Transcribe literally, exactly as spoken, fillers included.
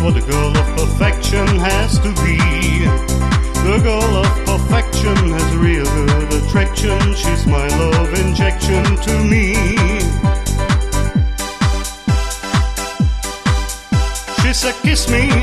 what a girl of perfection has to be. The girl of perfection has real good attraction. She's my love injection to me. She said, kiss me,